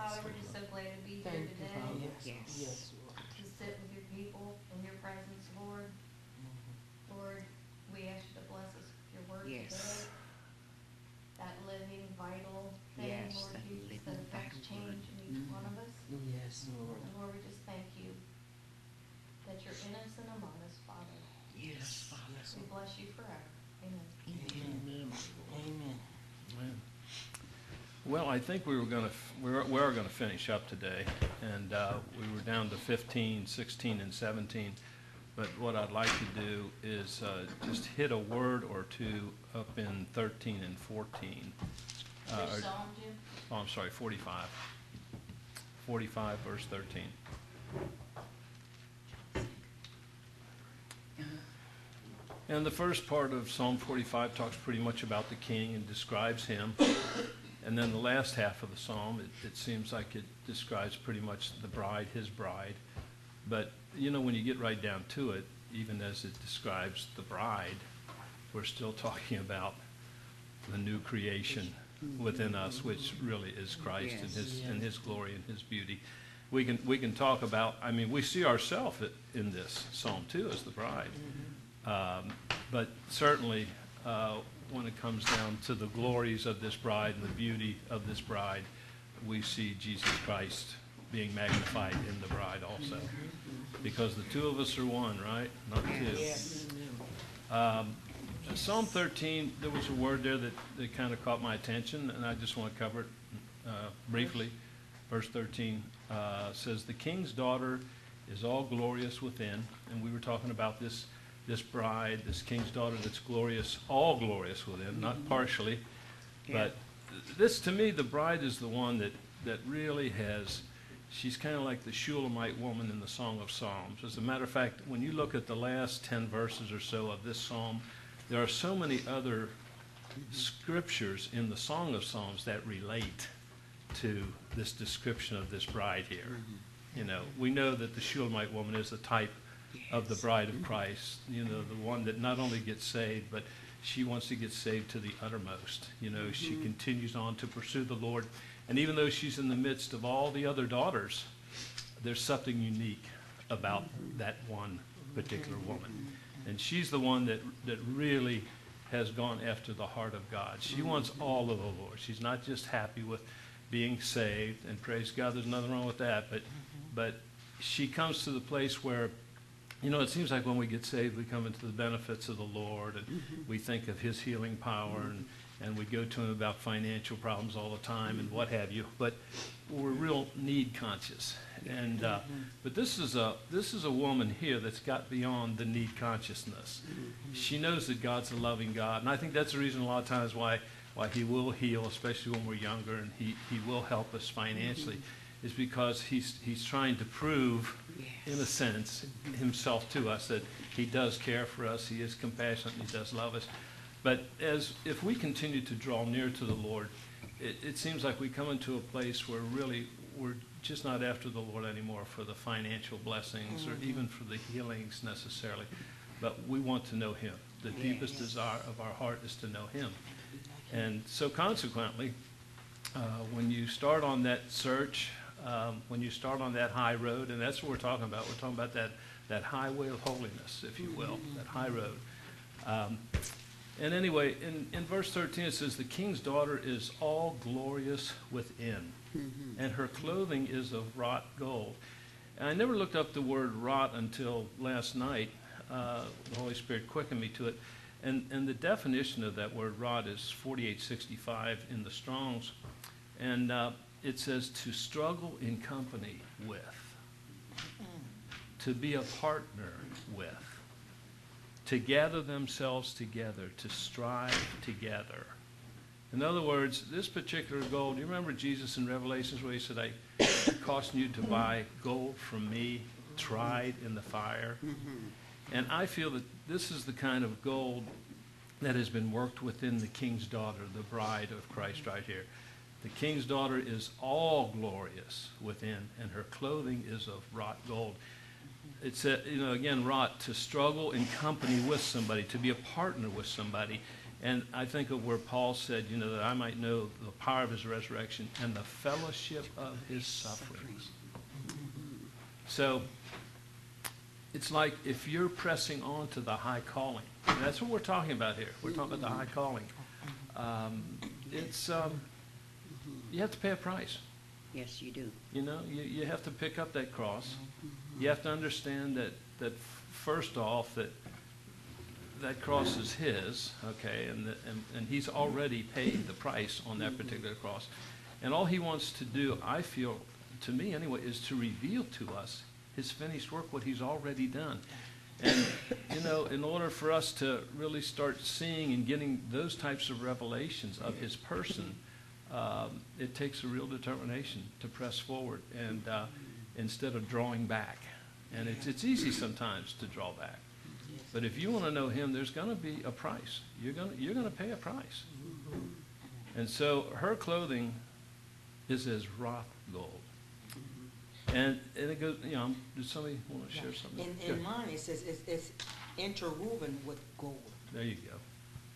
Father, we're just so glad to be here Thank you, today, Father. Yes. Yes, Lord. to sit with your people in your presence, Lord. Lord, we ask you to bless us with your word Yes. today. That living, vital thing, Yes, Lord that Jesus, that living, affects vital change word. in each one of us. Yes, Lord. And Lord, we just thank you that you're in us and among us, Father. Yes, Father. Yes, We Lord. bless you forever. Amen. In the name of the Lord. Amen. Amen. Well, I think we are going to finish up today, and we were down to 15, 16, and 17. But what I'd like to do is just hit a word or two up in 13 and 14. Which psalm, Jim? Oh, I'm sorry, 45. 45, verse 13. And the first part of Psalm 45 talks pretty much about the king and describes him. And then the last half of the psalm, it seems like it describes pretty much the bride, his bride. But, you know, when you get right down to it, even as it describes the bride, we're still talking about the new creation within us, which really is Christ and his glory and his beauty. We can talk about, I mean, we see ourselves in this psalm too as the bride. But certainly when it comes down to the glories of this bride and the beauty of this bride, we see Jesus Christ being magnified in the bride also. Because the two of us are one, right? Not two. Yes. Psalm 13, there was a word there that kind of caught my attention, and I just want to cover it briefly. Verse 13 says, "The king's daughter is all glorious within." And we were talking about this bride, this king's daughter that's glorious, all glorious within, not partially. Yeah. But this, to me, the bride is the one that really has, she's kind of like the Shulamite woman in the Song of Psalms. As a matter of fact, when you look at the last 10 verses or so of this psalm, there are so many other scriptures in the Song of Psalms that relate to this description of this bride here. You know, we know that the Shulamite woman is a type of the bride of Christ, you know, the one that not only gets saved, but she wants to get saved to the uttermost. You know, she continues on to pursue the Lord. And even though she's in the midst of all the other daughters, there's something unique about that one particular woman. And she's the one that really has gone after the heart of God. She wants all of the Lord. She's not just happy with being saved, and praise God, there's nothing wrong with that, but she comes to the place where, you know, it seems like when we get saved, we come into the benefits of the Lord, and we think of his healing power, and we go to him about financial problems all the time and what have you, but we're real need conscious. And but this is a woman here that's got beyond the need consciousness. She knows that God's a loving God, and I think that's the reason a lot of times why he will heal, especially when we're younger, and he will help us financially, is because he's trying to prove, in a sense, himself to us, that he does care for us, he is compassionate, and he does love us. But if we continue to draw near to the Lord, it seems like we come into a place where really we're just not after the Lord anymore for the financial blessings or even for the healings necessarily, but we want to know him. The deepest desire of our heart is to know him. And so consequently, when you start on that search, when you start on that high road, and that's what we're talking about. We're talking about that highway of holiness, if you will, that high road. And anyway, in verse 13 it says, "The king's daughter is all glorious within, and her clothing is of wrought gold." And I never looked up the word wrought until last night. The Holy Spirit quickened me to it. And the definition of that word wrought is 4865 in the Strong's. And it says to struggle in company with, to be a partner with, to gather themselves together, to strive together. In other words, this particular gold, you remember Jesus in Revelations where he said, "I cost you to buy gold from me, tried in the fire." And I feel that this is the kind of gold that has been worked within the king's daughter, the bride of Christ right here. The king's daughter is all glorious within, and her clothing is of wrought gold. It's, again, wrought, to struggle in company with somebody, to be a partner with somebody. And I think of where Paul said, you know, that I might know the power of his resurrection and the fellowship of his sufferings. So it's like if you're pressing on to the high calling, and that's what we're talking about here. We're talking about the high calling. You have to pay a price. Yes, you do. You know, you have to pick up that cross. You have to understand that first off, that cross is his, okay, and he's already paid the price on that particular cross. And all he wants to do, I feel, to me anyway, is to reveal to us his finished work, what he's already done. And, you know, in order for us to really start seeing and getting those types of revelations of his person, it takes a real determination to press forward and instead of drawing back. And it's easy sometimes to draw back. But if you want to know him, there's going to be a price. You're going to pay a price. And so her clothing is as wrought gold. And it goes, you know, does somebody want to share something? In mine, it says it's interwoven with gold. There you go.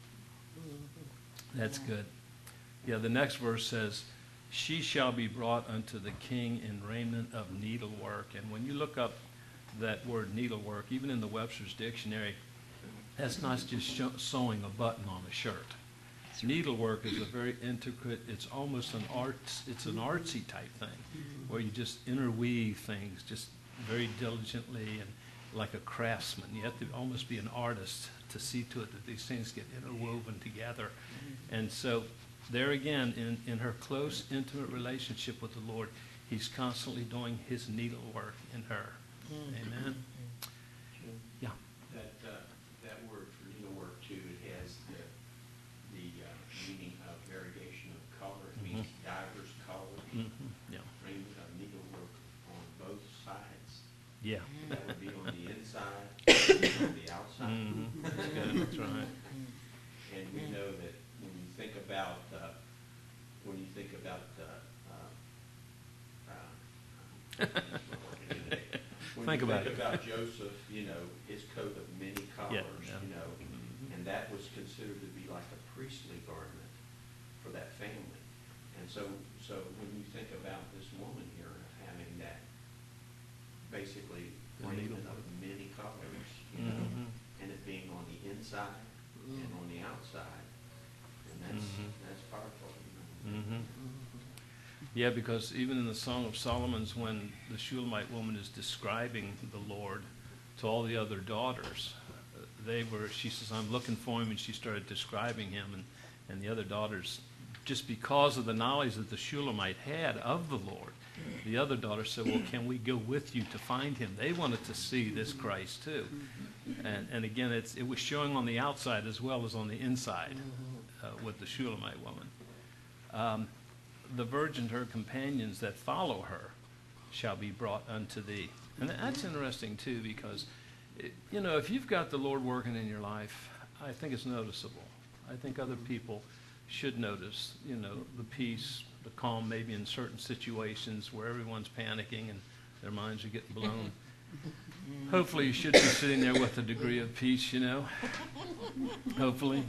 That's good. Yeah, the next verse says, she shall be brought unto the king in raiment of needlework. And when you look up that word needlework, even in the Webster's dictionary, that's not just sewing a button on a shirt. Needlework is a very intricate, it's almost an artsy type thing, where you just interweave things just very diligently and like a craftsman. You have to almost be an artist to see to it that these things get interwoven together. And so there again, in her close, intimate relationship with the Lord, he's constantly doing his needlework in her. Amen. Yeah. That word for needlework too, it has the meaning of variegation of color. It means diverse colors. Yeah. Raiment of needlework on both sides. Yeah. That would be on the inside, on the outside. That's good. That's right. And we know that when you think about Think about Joseph, you know, his coat of many colors, Yeah. you know, and that was considered to be like a priestly garment for that family. And so when you think about this woman here having that basically raiment of many colors, you know, and it being on the inside and on the outside, and that's powerful, you know. Yeah, because even in the Song of Solomon's, when the Shulamite woman is describing the Lord to all the other daughters, she says, I'm looking for him, and she started describing him, and the other daughters, just because of the knowledge that the Shulamite had of the Lord, the other daughters said, well, can we go with you to find him? They wanted to see this Christ too. And again, it was showing on the outside as well as on the inside with the Shulamite woman. The virgin, her companions that follow her, shall be brought unto thee. And that's interesting too, because, you know, if you've got the Lord working in your life, I think it's noticeable. I think other people should notice, you know, the peace, the calm, maybe in certain situations where everyone's panicking and their minds are getting blown. Hopefully you should be sitting there with a degree of peace, you know. Hopefully.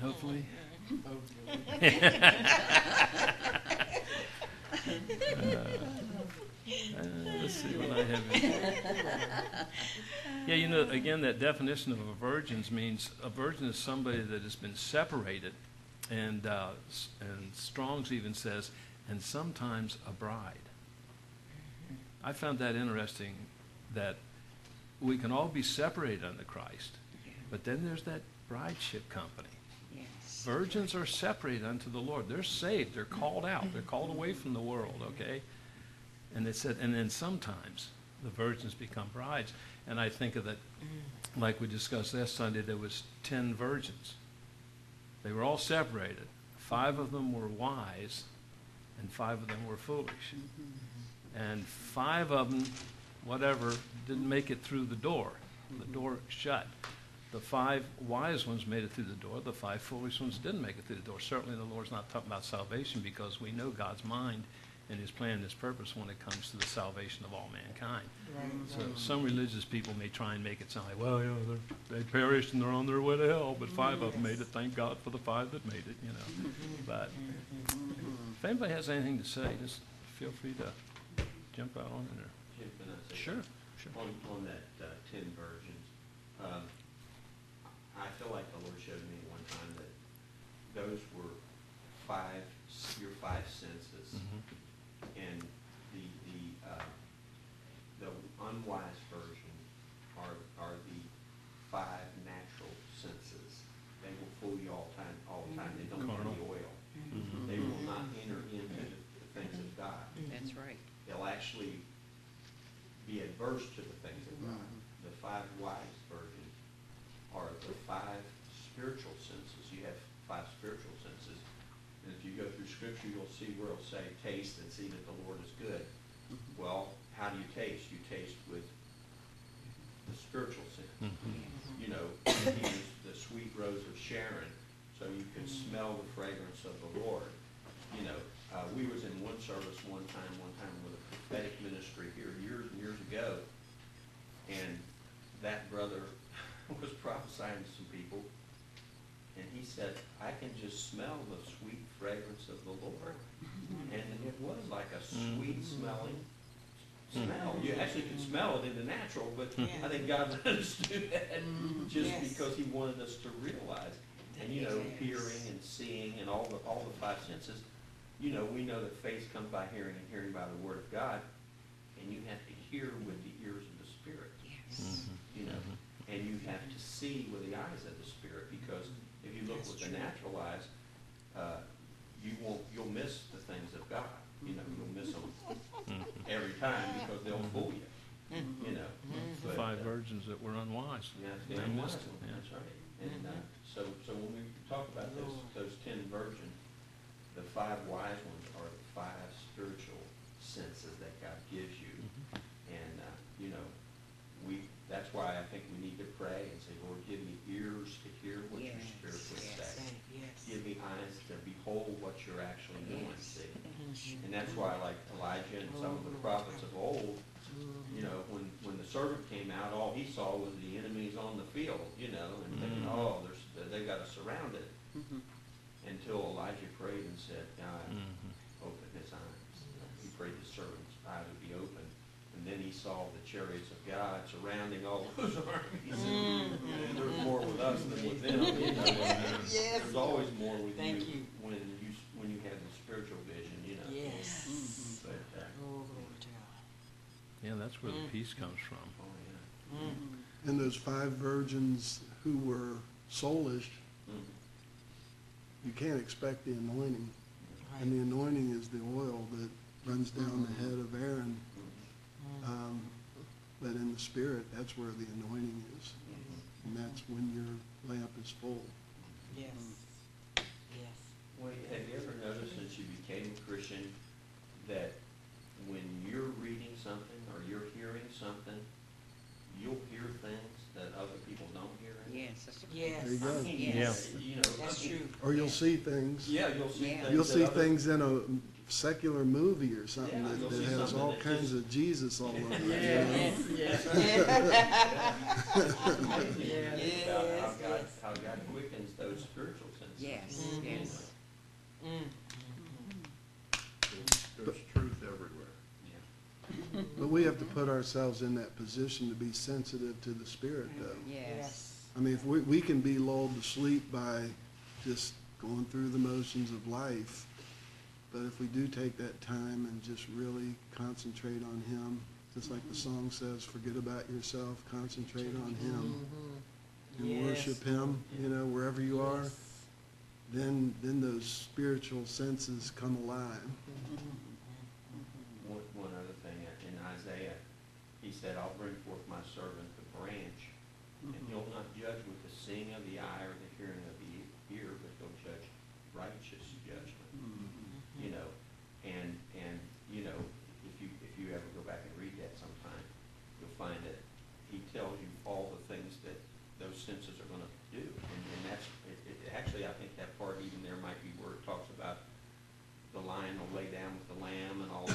Let's see what I have here. Yeah, you know, again, that definition of a virgin means a virgin is somebody that has been separated, and Strong's even says, and sometimes a bride. I found that interesting, that we can all be separated unto Christ, but then there's that brideship company. Yes. Virgins are separated unto the Lord. They're saved. They're called out. They're called away from the world, okay? And it said, and then sometimes the virgins become brides. And I think of that, like we discussed last Sunday, there was 10 virgins. They were all separated. 5 of them were wise, and 5 of them were foolish. And 5 of them, whatever, didn't make it through the door. The door shut. The 5 wise ones made it through the door. The 5 foolish ones didn't make it through the door. Certainly the Lord's not talking about salvation, because we know God's mind and his plan and his purpose when it comes to the salvation of all mankind. Right, So right. some religious people may try and make it sound like, well, you know, they perished and they're on their way to hell, but 5 of them made it. Thank God for the 5 that made it, you know. But if anybody has anything to say, just feel free to jump out on in there. Jim, can I say Sure, sure. on that 10 virgins, I feel like the Lord showed me one time that those were your 5 senses, Mhm. and the unwise version are the 5 natural senses. They will fool you all the time. They don't have Carnal. the oil. Mhm. They will not enter into the things of God. That's right. They'll actually be adverse to the things of God. The 5 wise virgins are the 5 spiritual senses. You have 5 spiritual senses. And if you go through Scripture, you'll see where it'll say, taste and see that the Lord is good. Well, how do you taste? You taste with the spiritual sense. Mhm. You know, he is the sweet rose of Sharon, so you can smell the fragrance of the Lord. You know, we was in one service one time with a prophetic ministry here years and years ago, and that brother was prophesying to some people, and he said, I can just smell the sweet fragrance of the Lord. And it was like a sweet smelling smell. You actually can smell it in the natural, but I think God understood that just Yes. because he wanted us to realize. And you know, Yes. hearing and seeing and all the 5 senses, you know, we know that faith comes by hearing and hearing by the word of God, and you have to hear with the ears of the Spirit. Yes. You know, and you have to see with the eyes of the Spirit, because if you look That's with the true. natural eyes, you'll miss the things of God. You know, you'll miss them every time because they'll fool you. You know, The but, 5 virgins that were unwise. yeah, They they missed missed it, them. yeah. That's right. And so when we talk about those 10 virgins, the 5 wise ones are the 5 spiritual senses that God gives you. And you know, that's why I think we need to pray and say, Lord, give me ears to hear what your Yes, Spirit would yes. say. Yes. Give me eyes to behold what you're actually doing, Yes. see. And that's why, like Elijah and some of the prophets of old, you know, when the servant came out, all he saw was the enemies on the field, you know, and thinking, oh, they got us surrounded. Until Elijah prayed and said, God, open his eyes. He prayed the servant's eyes would be open. And then he saw the chariots of God surrounding all those armies. And there's more with us than with them, you know. Yes. There's always more with Thank you you. when you have the spiritual vision, you know. Yes. But, Oh, glory to God. Yeah, that's where the peace comes from. oh, yeah. And those 5 virgins who were soulish, Mhm. you can't expect the anointing. And the anointing is the oil that runs down the head of Aaron. But in the spirit, that's where the anointing is. And that's when your lamp is full. Yes. Yes. Well, have you ever noticed since you became a Christian that when you're reading something or you're hearing something, you'll hear things that other people don't hear? Yes. That's right. Yes. There you go. Yes. You know, That's true. Or you'll see things. Yeah, you'll see Yeah. things. You'll that see other- things in a secular movie or something Yeah, that, you'll that see has something all that kinds just- of Jesus all over it. you know? Yes. Yes. Amazing Yes. about Yes. how God quickens those spiritual senses. Yes, Mhm. yes. There's truth everywhere. Yeah. But we have to put ourselves in that position to be sensitive to the Spirit, though. Yes. I mean, if we can be lulled to sleep by just going through the motions of life, but if we do take that time and just really concentrate on Him, just like the song says, forget about yourself, concentrate on Him, and Yes. worship Him, you know, wherever you are, then those spiritual senses come alive. One other thing, in Isaiah, he said, I'll bring forth my servant the branch, and he'll not judge with the seeing of the eye or the hearing of the ear, but he'll judge righteous judgment. You know, and you know, if you ever go back and read that sometime, you'll find that he tells you all the things that those senses are going to do, and that's actually, I think that part even there might be where it talks about the lion will lay down with the lamb and all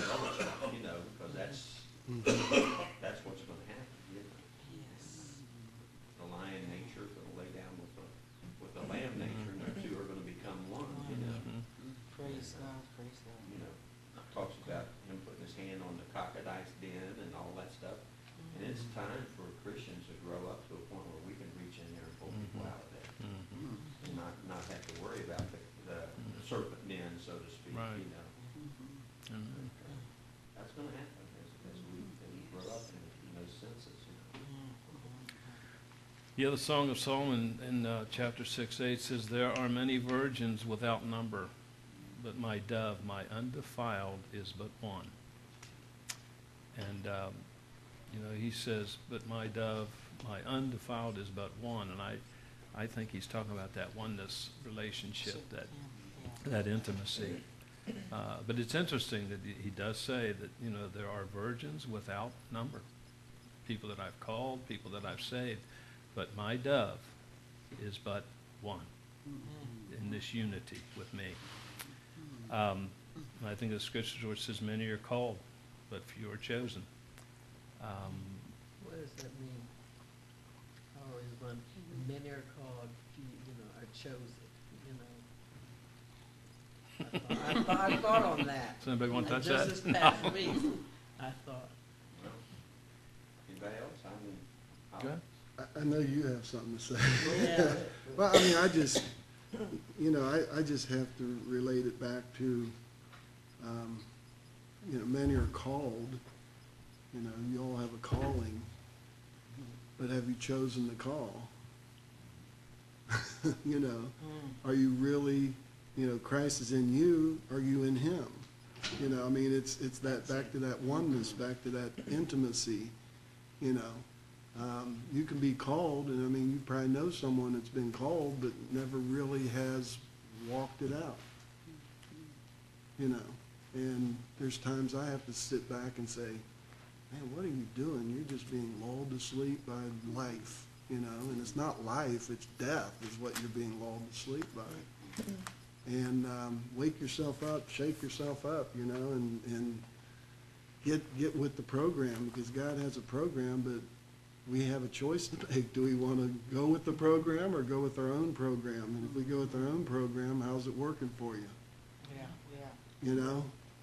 That's what's gonna happen, you know. Yes. The lion nature is gonna lay down with the lamb nature, and the two are gonna become one, you know. Praise God, praise God. You know, talks about him putting his hand on the crocodile's den and all that stuff. And it's time for Christians to grow up to a point where we can reach in there and pull people out of there. And not have to worry about the serpent den, so to speak, Right. you know. Amen. That's gonna happen as we grow up in those senses, you know. Yeah, the Song of Solomon in chapter 6:8 says, "There are many virgins without number, but my dove, my undefiled, is but one." And, he says, "But my dove, my undefiled is but one." And I think he's talking about that oneness relationship, that intimacy. But it's interesting that he does say that, there are virgins without number. People that I've called, people that I've saved. But my dove is but one in this unity with me. I think the scripture where it says, "Many are called, but few are chosen." What does that mean? How is one, many are called, few, are chosen, I thought on that. Does anybody want to touch Just that? this past week, I thought. Well, anybody else? I mean, Go ahead. I know you have something to say. Yeah. Well, I mean, I just have to relate it back to, many are called, you all have a calling, but have you chosen the call? Are you really, Christ is in you, are you in him? It's that, back to that oneness, back to that intimacy, you can be called, and you probably know someone that's been called, but never really has walked it out. And there's times I have to sit back and say, man, what are you doing? You're just being lulled to sleep by life, and it's not life, it's death is what you're being lulled to sleep by. And wake yourself up, shake yourself up, and get with the program, because God has a program, but we have a choice to make. Do we want to go with the program or go with our own program? And if we go with our own program, how's it working for you? Yeah. Yeah.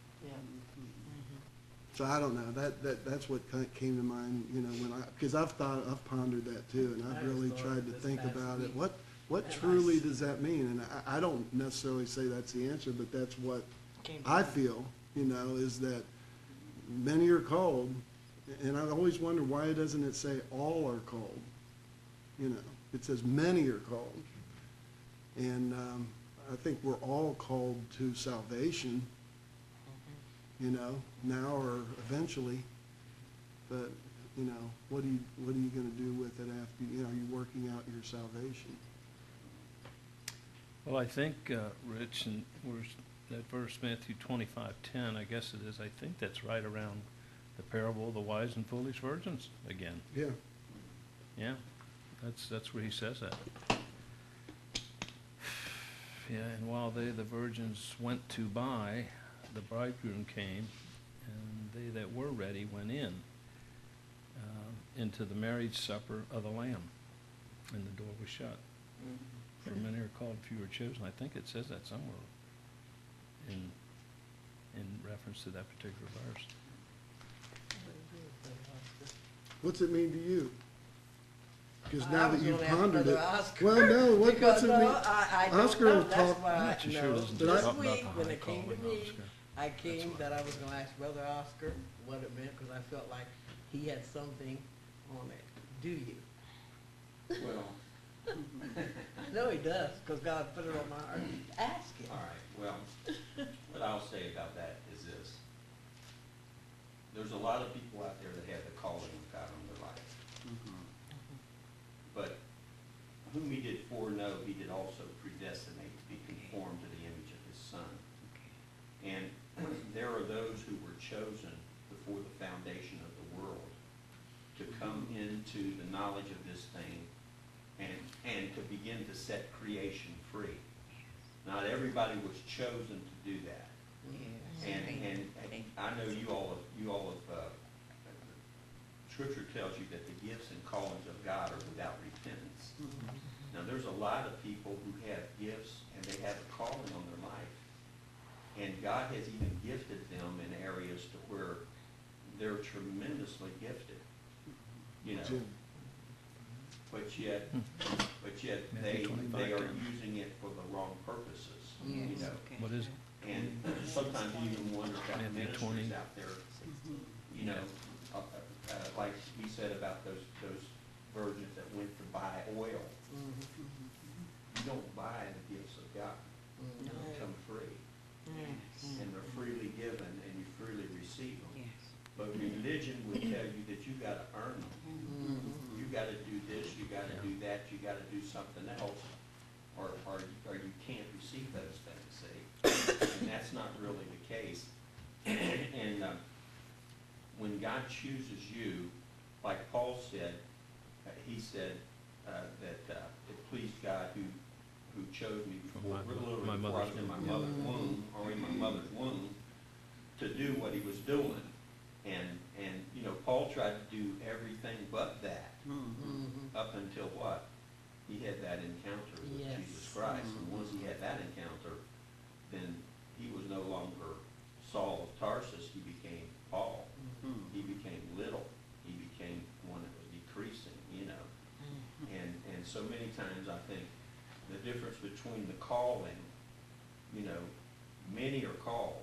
Mm-hmm. So I don't know. That's what kind of came to mind. Because I've pondered that too, and I've really tried to think about it. What truly does that mean? And I don't necessarily say that's the answer, but that's what I feel. Is that many are called. And I always wonder, why doesn't it say all are called? It says many are called. And I think we're all called to salvation, now or eventually. But, what are you going to do with it after, are you working out your salvation? Well, I think, Rich, and that verse, Matthew 25:10, I guess it is, I think that's right around the parable of the wise and foolish virgins again. Yeah. Yeah, that's where he says that. Yeah, and while the virgins went to buy, the bridegroom came, and they that were ready went into the marriage supper of the Lamb, and the door was shut. For many are called, few are chosen. I think it says that somewhere in reference to that particular verse. What's it mean to you? Because I now that was you've gonna ask pondered it. Brother Oscar, Well, no, what's because, it mean? I don't Oscar know. will That's talk. why I'm not too sure it doesn't But talk this about week, the when high it came to calling, me, Oscar. I came that I was gonna ask Brother Oscar what it meant, because I felt like he had something on it. Do you? Well, No, he does, because God put it on my heart. Ask him. all right, well, what I'll say about that is this. There's a lot of people out there that have the calling of God on their life. But whom he did foreknow, he did also predestinate to be conformed to the image of his Son. And there are those who were chosen before the foundation of the world to come into the knowledge of this thing and to begin to set creation free. Not everybody was chosen to do that. And I know you all have Scripture tells you that the gifts and callings of God are without repentance. Now, there's a lot of people who have gifts and they have a calling on their life. And God has even gifted them in areas to where they're tremendously gifted, you know. Jim, But yet they are using it for the wrong purposes, you know. What is it? And sometimes you even wonder about Matthew ministries 20. out there, you know, like he said about those virgins that went to buy oil. You don't buy the gifts of God. They come free. And they're freely given and you freely receive them. But religion will tell you that you gotta earn them. You gotta do this, you gotta do that, you gotta do something else, or you can't receive those things, see? And that's not really the case. And when God chooses you, like Paul said, he said that it pleased God who chose me before, literally my before I was mother's in my womb. mother's womb, or in my mother's womb, to do what he was doing. And you know, Paul tried to do everything but that, up until what? He had that encounter with Yes. Jesus Christ. And once he had that encounter, then he was no longer Saul of Tarsus, he became Paul. He became little. He became one that was decreasing, you know. And so many times I think the difference between the calling, you know, many are called,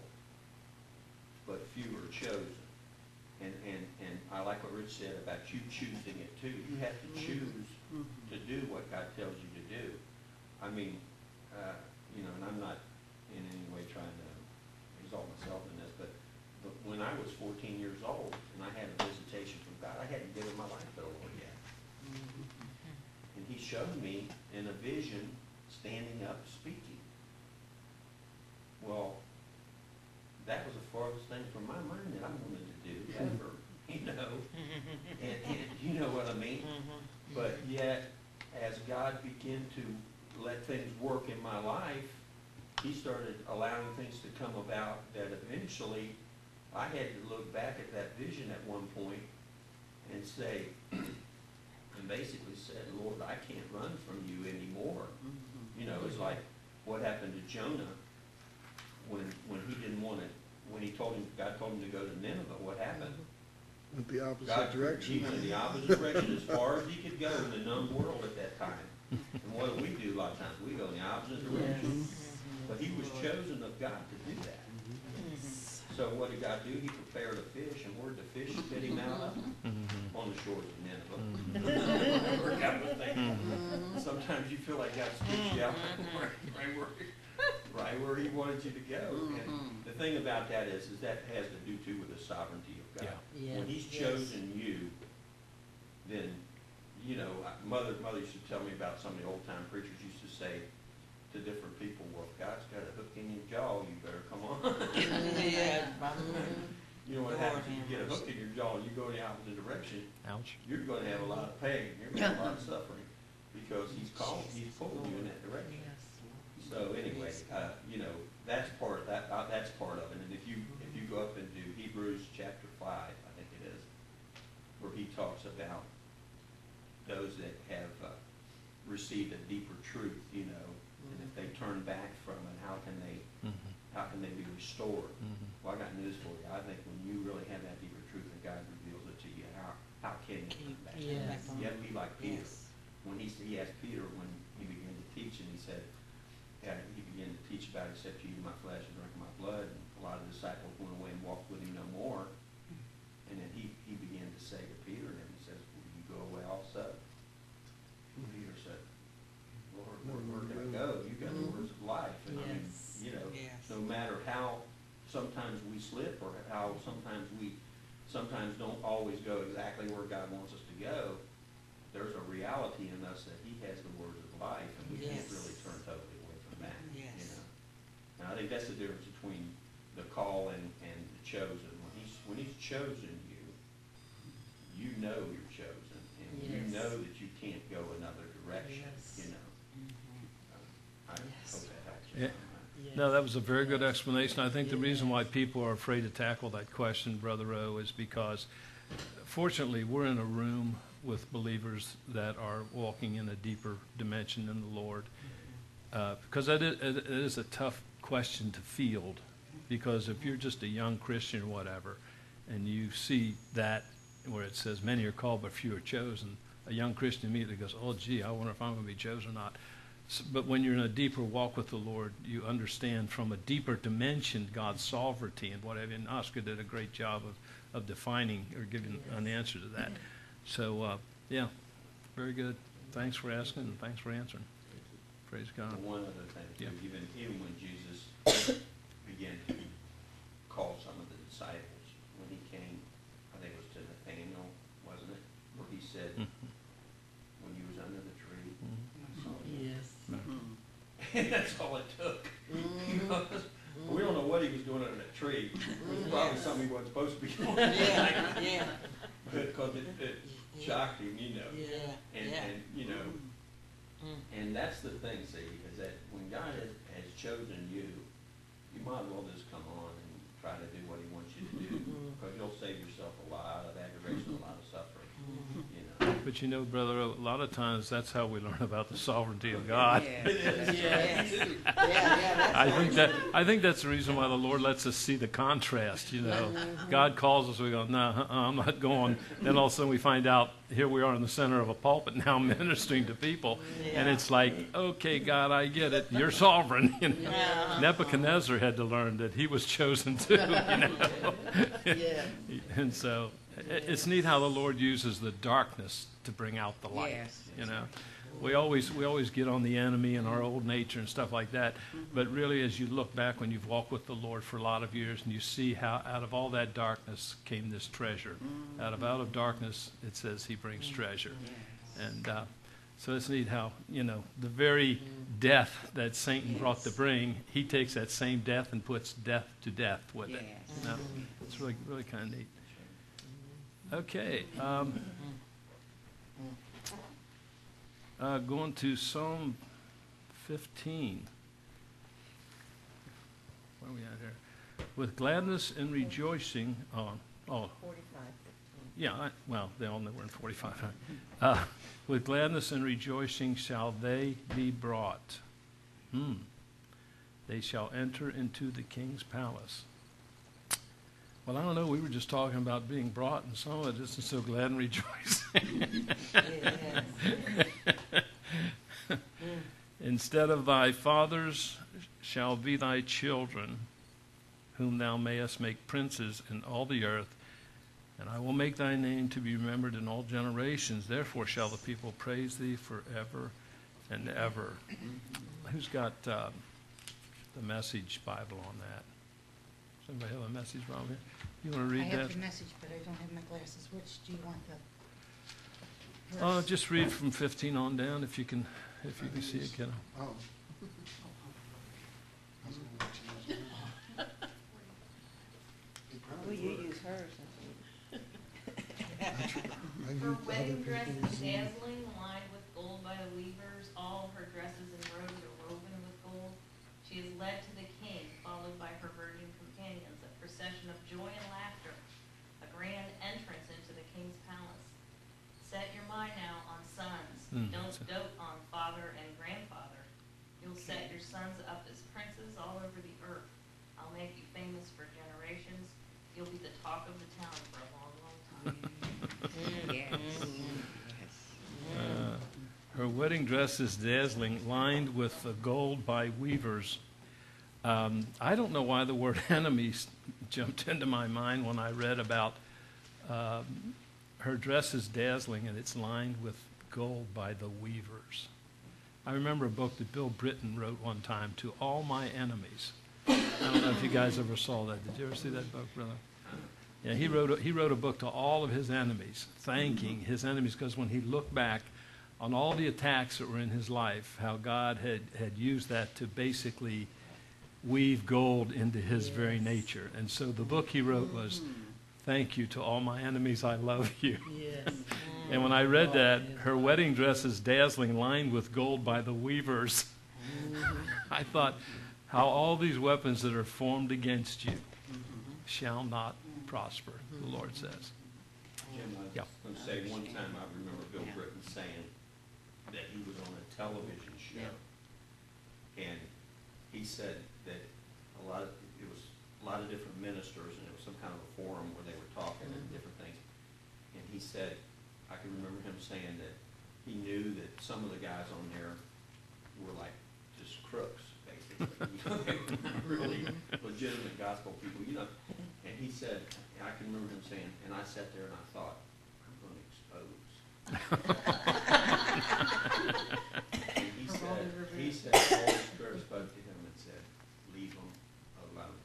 but few are chosen. And I like what Rich said about you choosing it too. You have to choose to do what God tells you to do. I mean, you know, and I'm not in any way trying to exalt myself in this, but when I was 14 years old and I had a visitation from God, I hadn't given my life to the Lord yet. And he showed me in a vision standing up speaking. Well, that was the farthest thing from my mind that I wanted to do ever, you know. And you know what I mean? But yet, as God began to let things work in my life, he started allowing things to come about that eventually I had to look back at that vision at one point and say, and basically said, Lord, I can't run from you anymore. You know, it's like what happened to Jonah when he didn't want it, when God told him to go to Nineveh, what happened? went the opposite He direction. went in the opposite direction as far as he could go in the known world at that time. And what do we do a lot of times? We go in the opposite direction. But he was chosen of God to do that. So what did God do? He prepared a fish, and where did the fish spit him out of? On the shores of Nineveh. Where God was thinking. Sometimes you feel like God spits you out right where he wanted you to go. And the thing about that is that has to do too with the sovereignty of God. Yeah. When he's Yes. chosen you, then, you know, mother used to tell me about some of the old time preachers used to say to different people, well, if God's got a hook in your jaw, you better come on. Yeah. You know what happens if you get a hook in your jaw and you go in the opposite direction, Ouch. you're going to have a lot of pain, you're going to have a lot of suffering, because he's pulling you in that direction. So anyway, you know, that's part of it. And if you go up and do Hebrews chapter 5, I think it is, where he talks about those that have received a deeper truth, you know, and if they turn back from it, how can they be restored? Well, I got news for you. I think when you really have that deeper truth and God reveals it to you, how can you turn back? Yes. You have to be like Peter. When he asked Peter when he began to teach, and he said, he began to teach about, except you eat my flesh and drink my blood, and a lot of the disciples went away and walked with him no more. And then he began to say to Peter, and he says, will you go away also? And Peter said, Lord, where can I go? You got the words of life. And I mean, Yes. you know, Yes. no matter how sometimes we slip, or how sometimes we don't always go exactly where God wants us to go, there's a reality in us that he has the words of life, and we can't Yes. really turn totally away from that, Yes. you know. And I think that's the difference between the call and the chosen. When he's chosen you, you know you're chosen, and you Yes. know that you can't go another direction, Yes. you know. I Yes. hope that helps Yeah. you. No, that was a very good explanation. I think the reason why people are afraid to tackle that question, Brother Rowe, is because fortunately we're in a room with believers that are walking in a deeper dimension in the Lord. Because it is a tough question to field, because if you're just a young Christian or whatever, and you see that where it says many are called but few are chosen, a young Christian immediately goes, oh gee, I wonder if I'm going to be chosen or not. But when you're in a deeper walk with the Lord, you understand from a deeper dimension God's sovereignty and whatever. And Oscar did a great job of defining or giving an answer to that. So, yeah, very good. Thanks for asking and thanks for answering. Praise God. One other thing, too, Yeah. even when Jesus began to call some of the disciples, when he came, I think it was to Nathanael, wasn't it? Where he said, when he was under the tree, I saw you. Yes. And that's all it took. We don't know what he was doing under that tree. It was probably something he wasn't supposed to be doing. Yeah, yeah, Because it shocked him, you know. yeah, And, yeah. and, you know, and that's the thing, see, is that when God has chosen you, you might as well just come on and try to do what he wants you to do, because you'll save yourself a lot of aggravation, a lot of suffering, you know. But you know, brother, a lot of times that's how we learn about the sovereignty of God. I think that's the reason why the Lord lets us see the contrast. You know, God calls us, we go, no, I'm not going. Then all of a sudden we find out here we are in the center of a pulpit now ministering to people, and it's like, okay, God, I get it. You're sovereign. You know, Nebuchadnezzar had to learn that he was chosen too. You know, and so it's neat how the Lord uses the darkness to bring out the light. Yes. You know, we always get on the enemy and our old nature and stuff like that. But really, as you look back when you've walked with the Lord for a lot of years, and you see how out of all that darkness came this treasure. Out of darkness, it says He brings treasure. And so it's neat how, you know, the very death that Satan brought to bring, He takes that same death and puts death to death with it. You know? It's really, really kind of neat. Okay. Going to Psalm 15. Where are we at here? With gladness and rejoicing. Oh, 45. yeah. Well, they all know we're in 45. With gladness and rejoicing shall they be brought. They shall enter into the king's palace. Well, I don't know. We were just talking about being brought, and some of it isn't so glad and rejoicing. Instead of thy fathers shall be thy children, whom thou mayest make princes in all the earth. And I will make thy name to be remembered in all generations. Therefore shall the people praise thee forever and ever. Who's got the Message Bible on that? Does anybody have a Message Bible here? You want to read I that? have the message, but I don't have my glasses. Which do you want the verse? Just read from 15 on down if you can see it, kiddo. Oh. I was gonna let you know. Well, you use hers. Her wedding dress is dazzling, lined with gold by the weavers. All her dresses and robes are woven with gold. She is led to the king, followed by her virgin companions, a procession of joy and laughter, a grand entrance into the king's palace. Set your mind now on sons. Don't dote on father and grandfather. You'll set your sons up as princes all over the earth. I'll make you famous for generations. You'll be the talk of the town for a long, long time. Her wedding dress is dazzling, lined with gold by weavers. I don't know why the word enemies jumped into my mind when I read about her dress is dazzling and it's lined with gold by the weavers. I remember a book that Bill Britton wrote one time, To All My Enemies. I don't know if you guys ever saw that. Did you ever see that book, brother? Yeah, he wrote a book to all of his enemies, thanking his enemies, because when he looked back on all the attacks that were in his life, how God had used that to basically weave gold into his very nature. And so the book he wrote was, Thank you to all my enemies, I love you. Yes. And when I read that, her wedding dress is dazzling, lined with gold by the weavers, I thought, how all these weapons that are formed against you shall not prosper, the Lord says. Jim, I was Yeah. going to say, one time I remember Bill Britton saying that he was on a television show. And he said that it was a lot of different ministers, and it was some kind of a forum where they were talking and different things. And he said, I can remember him saying that he knew that some of the guys on there were like just crooks, basically. They were really legitimate gospel people, you know. And he said, I can remember him saying, and I sat there and I thought, I'm going to expose. And he said, the Holy Spirit spoke to him and said, leave them alone.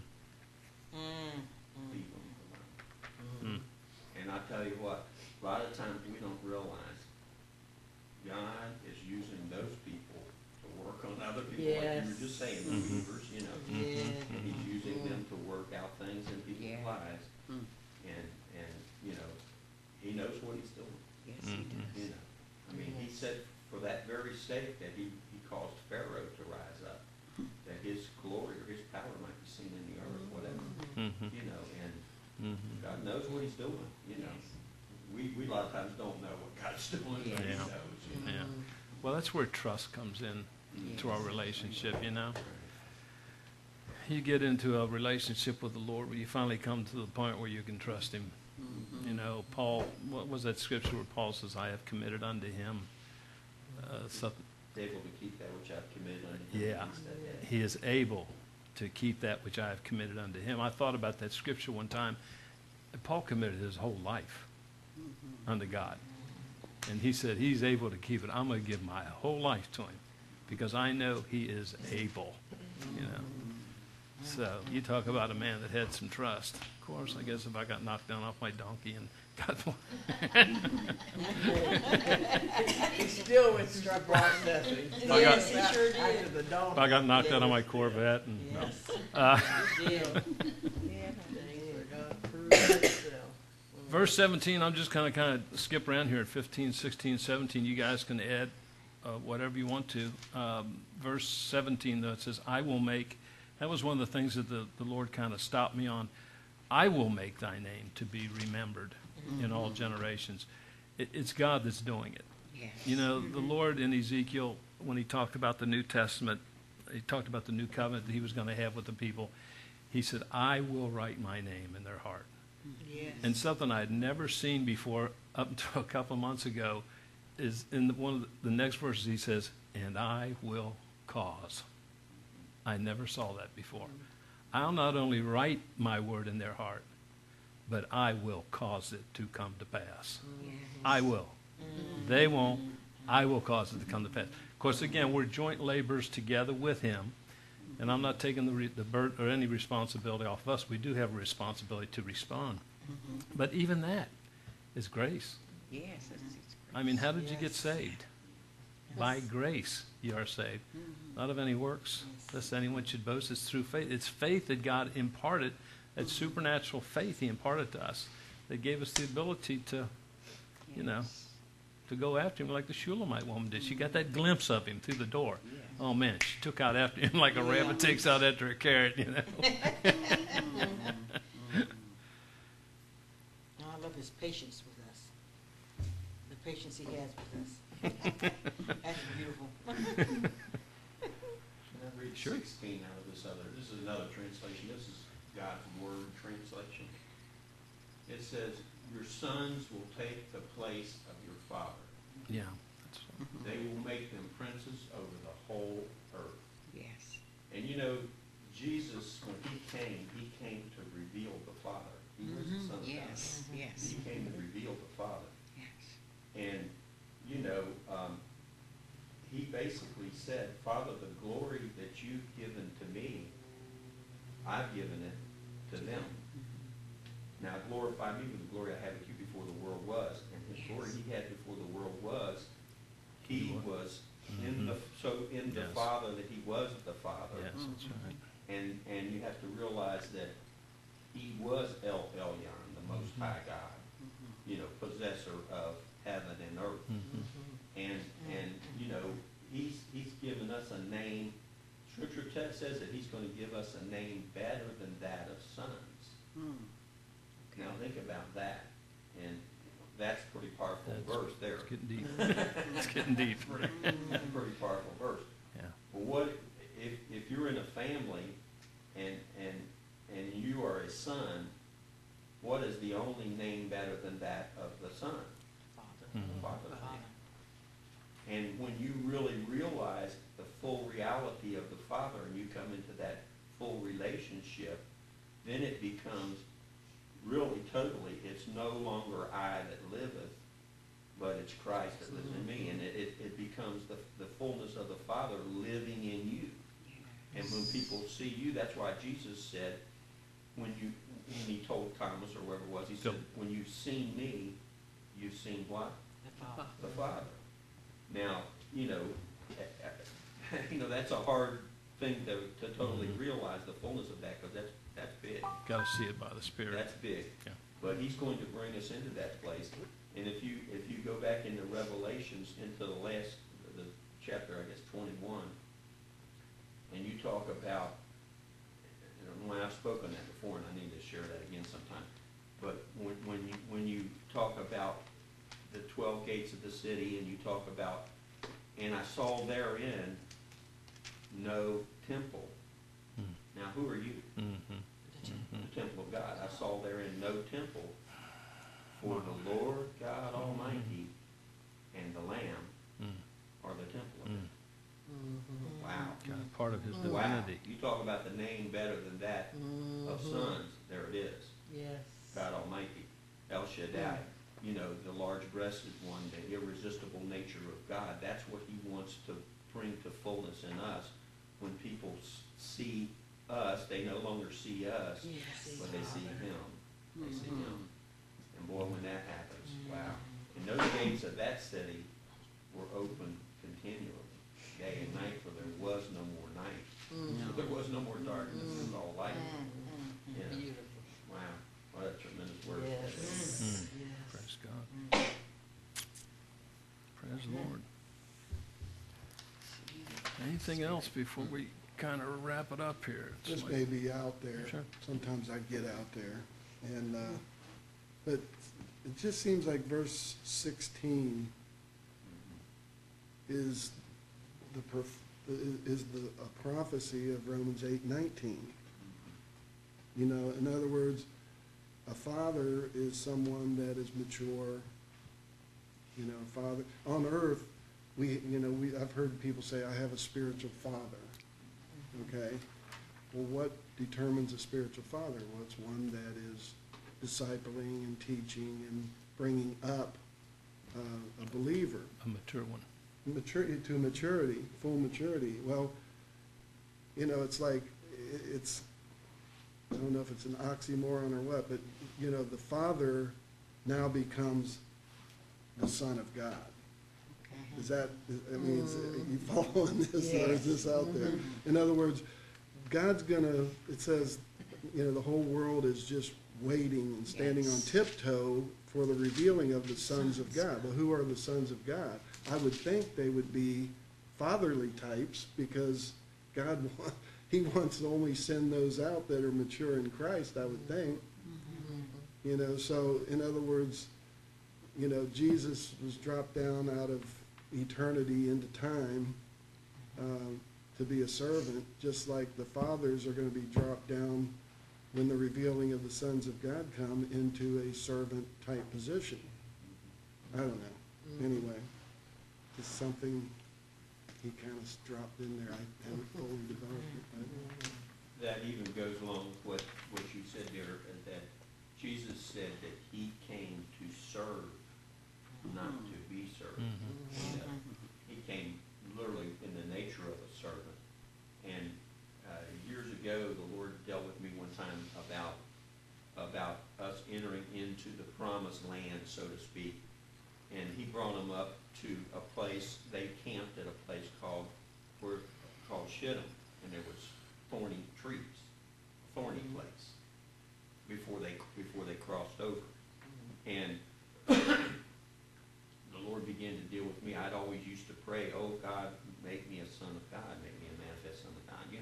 Leave them alone. And I tell you what, a lot of times we don't realize God is using those people to work on other people, like you were just saying, the believers, you know. And he's using them to work out things in people's lives. And, you know, he knows what he's doing. Yes, he does. You know, I mean, he said for that very sake that he caused Pharaoh to rise up, that his glory or his power might be seen in the earth, whatever. You know, and God knows what he's doing, you know. We a lot of times don't know what God's doing, but he Yeah. knows. You know. Yeah. Well, that's where trust comes in to our relationship, you know. You get into a relationship with the Lord where you finally come to the point where you can trust him. You know, Paul, what was that scripture where Paul says, I have committed unto him something. Able to keep that which I've committed unto him. Yeah, He said that. he is able to keep that which I have committed unto him. I thought about that scripture one time. Paul committed his whole life unto God. And he said he's able to keep it. I'm going to give my whole life to him because I know he is able, you know. So you talk about a man that had some trust. Of course, I guess if I got knocked down off my donkey and got He still went through the processing. Yes, he sure did. After the donkey. if I got knocked out on my Corvette and Yes. uh, He did. Thanks for God proving himself. verse 17, I'm just kind of skip around here at 15, 16, 17. You guys can add whatever you want to. Verse 17, though, it says, I will make, that was one of the things that the Lord kind of stopped me on. I will make thy name to be remembered in all generations. It's God that's doing it. Yes. You know, the Lord in Ezekiel, when he talked about the New Testament, he talked about the new covenant that he was going to have with the people. He said, I will write my name in their heart. Yes. And something I had never seen before up until a couple of months ago is in one of the next verses he says, and I will cause. I never saw that before. I'll not only write my word in their heart, but I will cause it to come to pass. I will. They won't. I will cause it to come to pass. Of course, again, we're joint laborers together with him, and I'm not taking the burden or any responsibility off of us. We do have a responsibility to respond. But even that is grace. Yes, it's I mean, how did you get Yes. saved? By grace you are saved. Not of any works, lest anyone should boast. It's through faith. It's faith that God imparted, that supernatural faith he imparted to us, that gave us the ability to, you know, to go after him like the Shulamite woman did. She got that glimpse of him through the door. Oh, man, she took out after him like a rabbit takes out after a carrot, you know. I love his patience with us. The patience he has with us. That's beautiful. Can I read Sure. 16 out of this is another translation. This is God's Word translation. It says, your sons will take the place of your father. Yeah. They will make them princes over the whole earth. Yes. And you know, Jesus, when he came to reveal the Father. He was the Son of God. Yes, yes, He came to reveal the Father. yes. And, you know, he basically said, Father, the glory that you've given to me, I've given it to them. Now glorify me with the glory I had with you before the world was. And his glory he had before the world was, he was in the Yes. Father, that he was the Father. Yes, that's right. And you have to realize that he was El Elyon, the Most High God, you know, possessor of heaven and earth. And you know, he's given us a name Scripture says that he's going to give us a name better than that of sons. Now think about that, and that's a pretty powerful verse there. It's getting deep. It's getting deep. That's a pretty powerful verse. Yeah. But what if you're in a family and you are a son? What is the only name better than that of the son? Father. Father. Father. And when you really realize the full reality of the Father and you come into that full relationship, then it becomes really totally, it's no longer I that liveth, but it's Christ that lives in me. And it becomes the fullness of the Father living in you. And when people see you, that's why Jesus said, when he told Thomas or whoever it was, he said, when you've seen me, you've seen what? The Father. The Father. Now, that's a hard thing to totally realize the fullness of that, because that's big. Got to see it by the Spirit. That's big. Yeah. But he's going to bring us into that place. And if you go back into Revelations, into the chapter, I guess, 21, and you talk about, when I've spoken that before, and I need to share that again sometime, but when you talk about the 12 gates of the city, and you talk about, and I saw therein no temple. Now, who are you? The temple of God. I saw therein no temple, for the Lord God Almighty and the Lamb are the temple of it. Wow. God, part of his Wow. divinity. You talk about the name better than that of sons. There it is. Yes. God Almighty. El Shaddai. The large-breasted one, the irresistible nature of God. That's what he wants to bring to fullness in us. When people see us, they no longer see us, Yes. but they see him. They see him. And boy, when that happens, wow. And those gates of that city were open continually, day and night, for there was no more night. So there was no more darkness. It was all light. Yeah. Beautiful. Wow. What a tremendous word. Yes. Yes. Praise God. Praise the Lord. Anything else before we kind of wrap it up here? It's This like- may be out there. Sure. Sometimes I get out there. And, but it just seems like verse 16 is a prophecy of Romans 8:19. In other words, a father is someone that is mature. Father on earth, I've heard people say, I have a spiritual father. Okay? Well, what determines a spiritual father? Well, it's one that is discipling and teaching and bringing up a believer. A mature one. To maturity, full maturity. Well, it's like, I don't know if it's an oxymoron or what, but, the Father now becomes the Son of God. Is that, you following this, or is this out there? In other words, God's gonna, it says, the whole world is just waiting and standing on tiptoe for the revealing of the sons of God. Well, who are the sons of God? I would think they would be fatherly types, because God, he wants to only send those out that are mature in Christ, I would think. So in other words, Jesus was dropped down out of eternity into time to be a servant, just like the fathers are going to be dropped down when the revealing of the sons of God come into a servant type position. I don't know. Anyway, it's something he kind of dropped in there. I haven't fully developed it. But. That even goes along with what you said there, that Jesus said that he came to serve, not to be served. He came literally in the nature of a servant. And years ago, the Lord dealt with me one time about us entering into the promised land, so to speak. And he brought them up to a place, they camped at a place called Shittim, and there was thorny trees, thorny place, before they crossed over. And the Lord began to deal with me. I'd always used to pray, oh God, make me a son of God, make me a manifest son of God.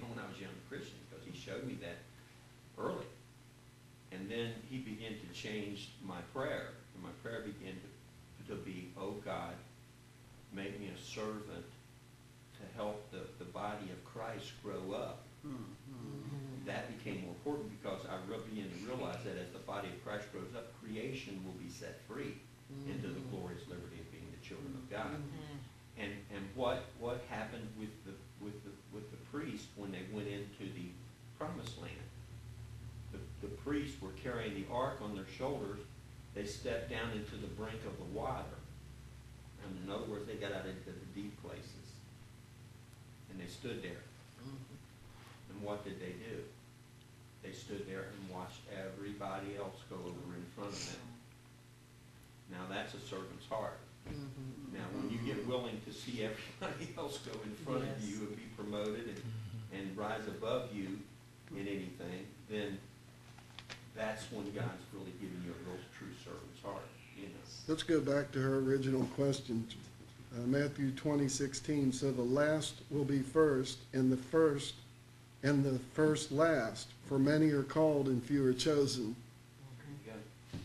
changed my prayer. And my prayer began to be, oh God, make me a servant to help the body of Christ grow up. That became more important because I began to realize that as the body of Christ grows up, creation will be set free into the glorious liberty of being the children of God. And what happened with the priest when they went into the promised land? The priests were carrying the ark on their shoulders. They stepped down into the brink of the water. And in other words, they got out into the deep places. And they stood there. And what did they do? They stood there and watched everybody else go over in front of them. Now that's a servant's heart. Now when you get willing to see everybody else go in front of you and be promoted and rise above you in anything, then that's when God's really giving you a real true servant's heart, you know. Let's go back to her original question. Matthew 20:16. So the last will be first, and the first last. For many are called, and few are chosen. Okay.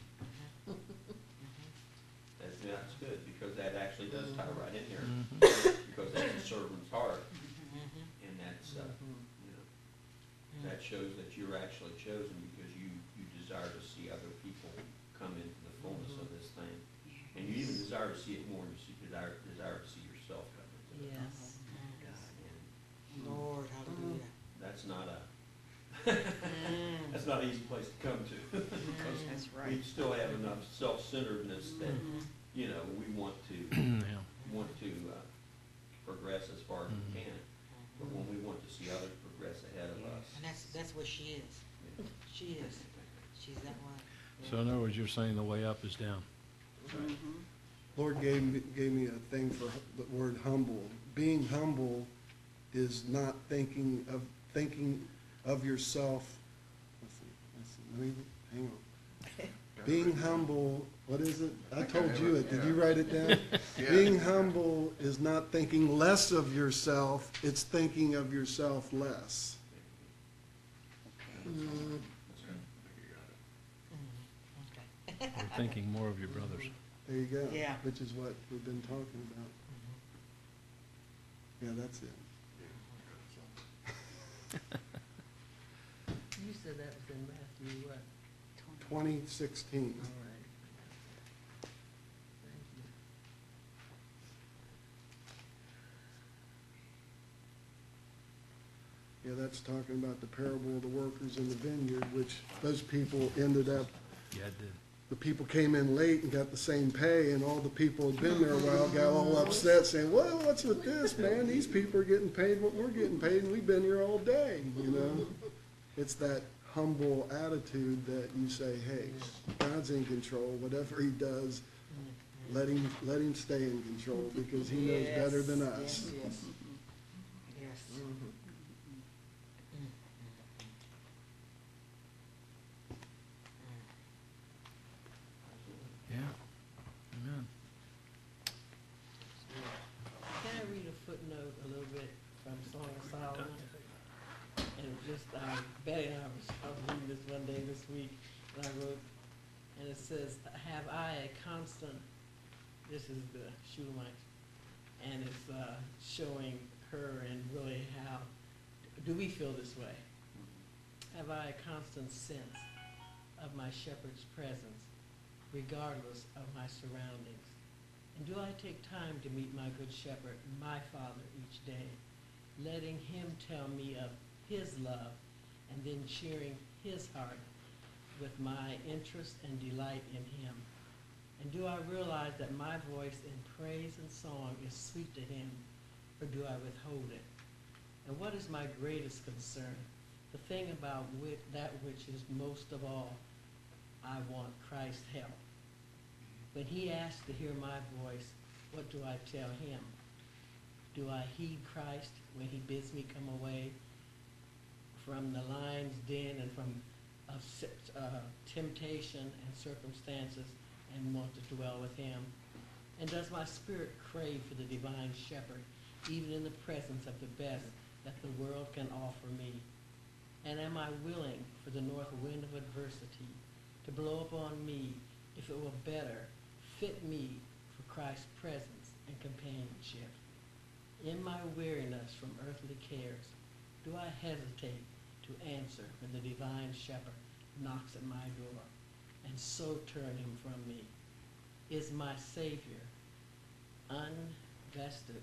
That's good, because that actually does tie right in there. Because that's a servant's heart. And that's, that shows that you're actually chosen because you desire to see other people come into the fullness of this thing. And you even desire to see it more, and you desire to see yourself come into it. Yes. And Lord, hallelujah. that's not a, that's not an easy place to come to. Because That's we right. still have enough self-centeredness that, you know, we want to progress as far as we can. But when we want to see others progress ahead of us. And that's what she is. She is. She's that one. So in other words, you're saying the way up is down. Lord gave me a thing for the word humble. Being humble is not thinking of yourself. Let me hang on. Being humble, what is it? I told you it. Did you write it down? Yeah. Being humble is not thinking less of yourself, it's thinking of yourself less. That's right. I think you got it. Okay. Or thinking more of your brothers. There you go. Yeah. Which is what we've been talking about. Yeah, that's it. You said that was in Matthew what? 2016. All right. Thank you. Yeah, that's talking about the parable of the workers in the vineyard, which those people ended up, Yeah, it did. the people came in late and got the same pay, and all the people who'd been there a while got all upset saying, well, what's with this, man? These people are getting paid what we're getting paid, and we've been here all day, you know? It's that humble attitude that you say, hey, God's in control. Whatever he does, let him stay in control because he knows better than us. Yes, yes. Yeah. Amen. Can I read a footnote a little bit from Song of Solomon? And just, Betty and I was reading this one day this week, and I wrote, and it says, have I a constant, this is the Shulamite, and it's showing her and really how, do we feel this way? Have I a constant sense of my shepherd's presence, regardless of my surroundings? And do I take time to meet my good shepherd, my Father, each day, letting him tell me of his love, and then sharing his heart with my interest and delight in him? And do I realize that my voice in praise and song is sweet to him, or do I withhold it? And what is my greatest concern? The thing about that which is most of all, I want Christ's help. When he asks to hear my voice, what do I tell him? Do I heed Christ when he bids me come away from the lion's den and from temptation and circumstances and want to dwell with him? And does my spirit crave for the divine shepherd, even in the presence of the best that the world can offer me? And am I willing for the north wind of adversity to blow upon me if it were better, fit me for Christ's presence and companionship. In my weariness from earthly cares, do I hesitate to answer when the divine shepherd knocks at my door, and so turn him from me? Is my Savior unvested,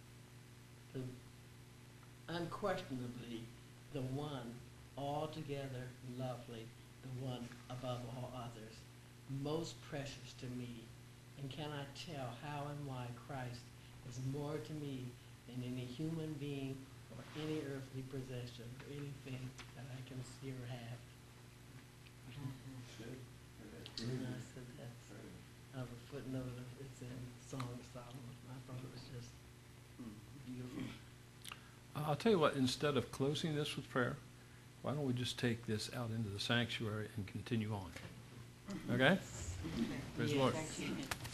unquestionably the one altogether lovely, the one above all others, most precious to me? And can I tell how and why Christ is more to me than any human being or any earthly possession or anything that I can see or have? Good. And I said that's of a footnote of, it's in Song of Solomon. I thought it was just beautiful. I'll tell you what, instead of closing this with prayer, why don't we just take this out into the sanctuary and continue on? Okay? Praise the Lord. Thank you.